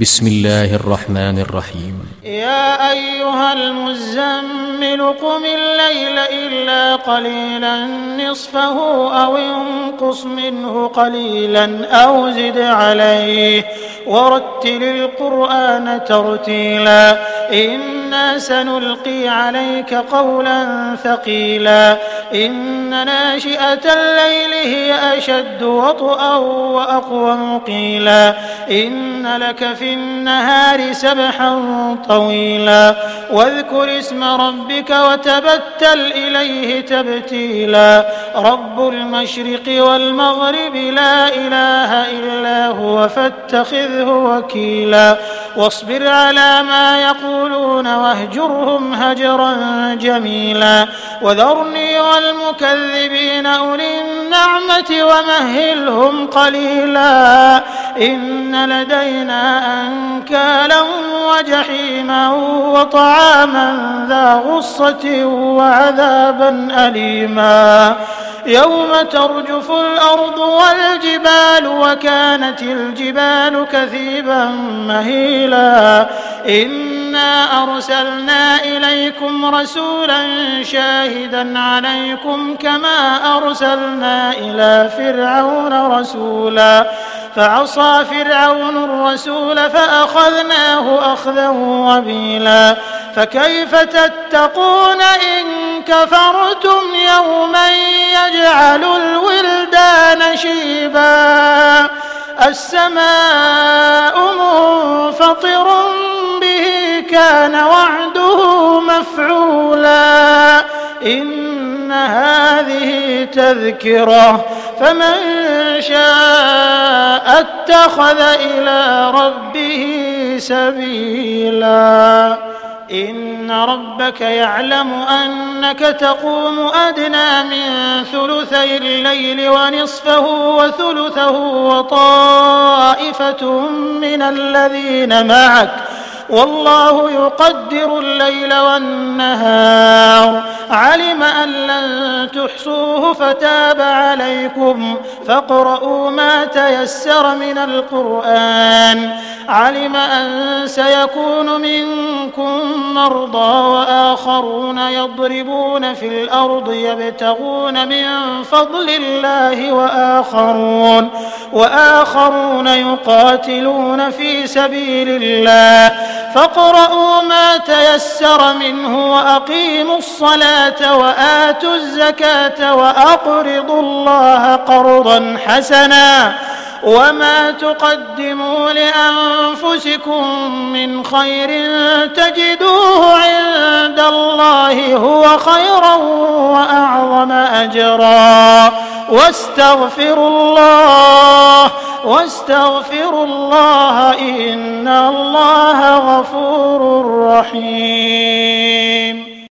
بسم الله الرحمن الرحيم. يا أيها المزمل قم الليل إلا قليلا نصفه أو انقص منه قليلا أو زد عليه ورتل القرآن ترتيلا إنا سنلقي عليك قولا ثقيلا إن ناشئة الليل هي أشد وطئا وأقوم قيلا إن لك في النهار سبحا طويلا واذكر اسم ربك وتبتل إليه تبتيلا رب المشرق والمغرب لا إله إلا هو فاتخذه وكيلا واصبر على ما يقولون واهجرهم هجرا جميلا وذرني والمكذبين أولي النعمة ومهلهم قليلا إن لدينا أنكالا وجحيما وطعاما ذا غصة وعذابا أليما يوم ترجف الأرض والجبال وكانت الجبال كثيبا مهيلا إنا أرسلنا إليكم رسولا شاهدا عليكم كما أرسلنا إلى فرعون رسولا فعصى فرعون الرسول فأخذناه أخذا وبيلا فكيف تتقون إن كفرتم يوما يجعل الولدان شيبا السماء منفطر به كان وعده مفعولا إن هذه تذكرة فمن شاء اتخذ إلى ربه سبيلا إن ربك يعلم أنك تقوم أدنى من ثلثي الليل ونصفه وثلثه وطائفة من الذين معك والله يقدر الليل والنهار علم أن لن تحصوه فتاب عليكم فاقرؤوا ما تيسر من القرآن علم أن سيكون منكم مرضى وآخرون يضربون في الأرض يبتغون من فضل الله وآخرون يقاتلون في سبيل الله فاقرؤوا ما تيسر منه وأقيموا الصلاة وآتوا الزكاة وأقرضوا الله قرضا حسنا وما تقدموا لأنفسكم من خير تجدوه عند الله هو خيرا وأعظم أجرا واستغفروا الله إن الله غفور رحيم.